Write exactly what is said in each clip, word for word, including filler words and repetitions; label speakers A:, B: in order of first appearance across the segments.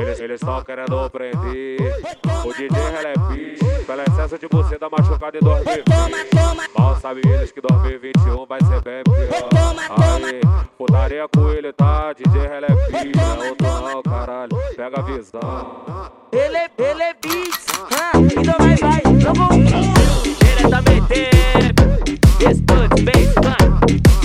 A: Eles eles tão querendo prender o D J Relepi pelo excesso de buceta machucado em dois mil e vinte. Mal sabe eles que dois mil e vinte e um vai ser bem pior. Aí, putaria com ele, tá? D J Relepi, não é outro não, caralho. Pega a visão.
B: Ele, ele é beats, ah, então vai, vai, vamos diretamente. Estúdio Bass Clan.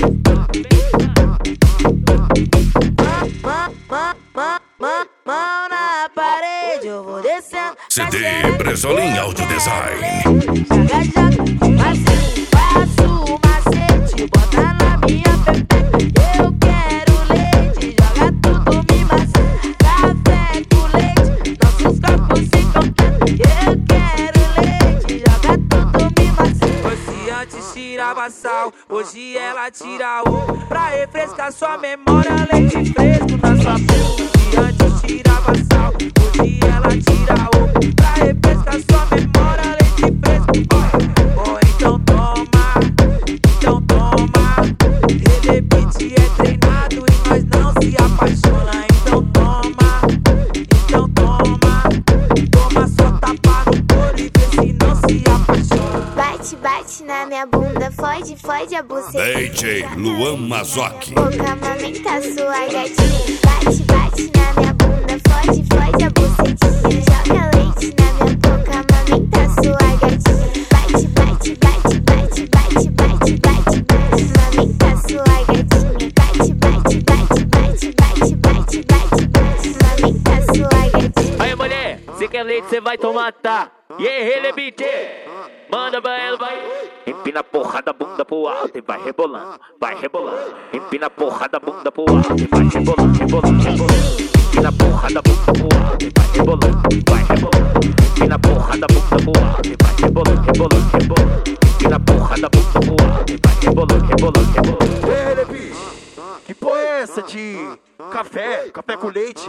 B: Mão na parede, eu vou descendo.
C: C D Bresolim Audio Design.
B: Joga, joga, macete, faço o macete, bota na minha pepeca. Eu quero leite, joga tudo, me macete. Café com leite, nossos corpos se completam. Eu quero leite, joga tudo, me macete. Hoje antes tirava sal, hoje ela tira o. Pra refrescar sua memória, leite fresco na sua boca. Antes tirava sal, hoje ela tira o. Pra refrescar sua memória, leite fresco. Oh, então toma, então toma. Ele beat é treinado e nós não se apaixona. Então toma, então toma. Toma só tapa no couro e vê se não se apaixona.
D: Bate, bate na minha bunda, fode, fode a buceta.
C: D J Luan Mazoc.
D: Boca amamenta sua gatinha. Bate, bate na minha bunda, fode, fode a bucetinha. Joga leite na minha boca, amamenta sua gatinha. Bate, bate, bate, bate, bate, bate, bate, bate. Amamenta sua gatinha. Bate, bate, bate, bate, bate, bate, bate, bate. Amamenta sua gatinha.
B: Aí mulher, cê quer leite, cê vai tomar, tá? E aí, ele é beat. Manda pra ela, vai. Empina a porra da bunda pro alto e vai rebolando, vai rebolando. Empina a porra da bunda pro alto e vai rebolando, rebolando, rebolando. Empina a porra da bunda pro alto e vai rebolando, vai rebolando. Empina a porra da bunda pro alto e vai rebolando, rebolando, rebolando. Empina a porra da bunda pro alto e vai rebolando, rebolando, rebolando.
E: Ei, ele, bicho, que porra é essa de café, café com leite?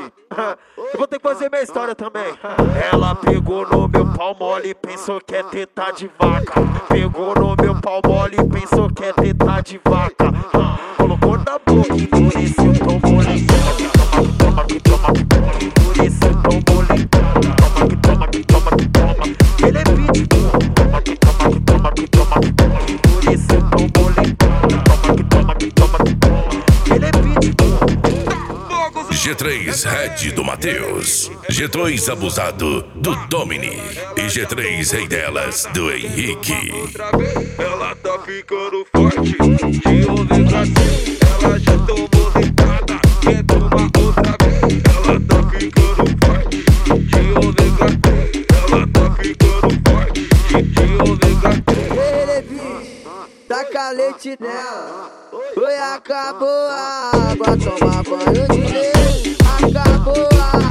E: Eu vou ter que fazer minha história também. Ela pegou no meu pau mole e pensou que é teta de vaca. Pegou no meu pau mole e pensou que é teta de vaca. Colocou na boca e endureceu, tomou leitada. Toma que toma que toma que endureceu, tomou leitada. Toma que toma que toma que toma. Ele é beat. Toma que toma que toma que toma que toma que endureceu, tomou leitada. Toma que toma que toma que toma. Ele é beat.
C: G três Red do Matheus, G dois Abusado do Domini e G três Rei delas do Henrique.
A: Ela tá ficando forte, de ômega três. Ela já tomou deitada, quer tomar outra vez. Ela tá ficando forte, de ômega três. Ela tá ficando forte, de ômega três.
F: Ele, bicho, taca leite nela. Oi, acabou a água, toma banho de leite. Acabou a